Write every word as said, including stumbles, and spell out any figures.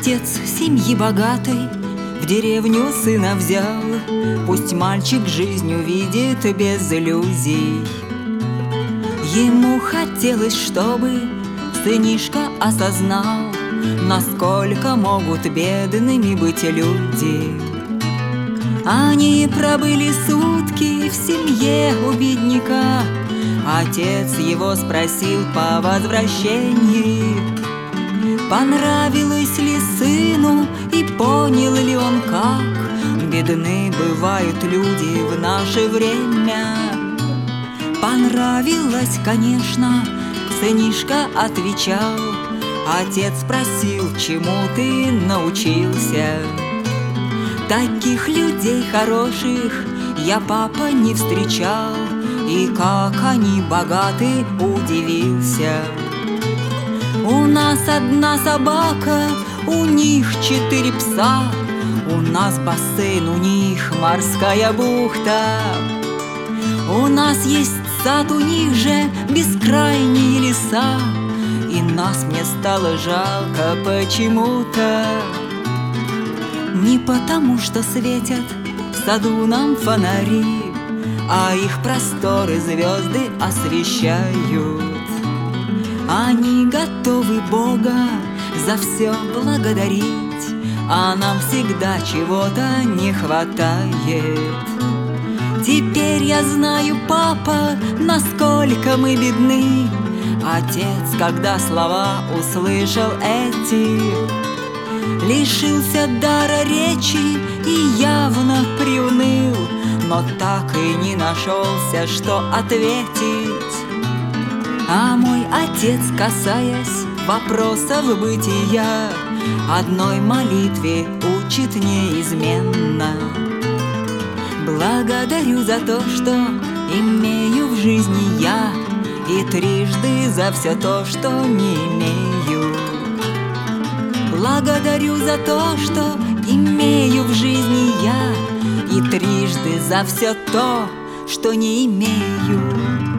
Отец семьи богатой в деревню сына взял. Пусть мальчик жизнь увидит без иллюзий. Ему хотелось, чтобы сынишка осознал, насколько могут бедными быть люди. Они пробыли сутки в семье у бедняка. Отец его спросил по возвращении, понравилось ли сыну и понял ли он, как бедны бывают люди в наше время. Понравилось, конечно, сынишка отвечал. Отец спросил, чему ты научился. Таких людей хороших я, папа, не встречал. И как они богаты, удивился. У нас одна собака, у них четыре пса. У нас бассейн, у них морская бухта. У нас есть сад, у них же бескрайние леса. И нас мне стало жалко почему-то. Не потому, что светят в саду нам фонари, а их просторы звезды освещают. Они готовы Бога за все благодарить, а нам всегда чего-то не хватает. Теперь я знаю, папа, насколько мы бедны. Отец, когда слова услышал эти, лишился дара речи и явно приуныл, но так и не нашелся, что ответить. А мой отец, касаясь вопросов бытия, одной молитве учит неизменно: благодарю за то, что имею в жизни я, и трижды за все то, что не имею. Благодарю за то, что имею в жизни я, и трижды за все то, что не имею.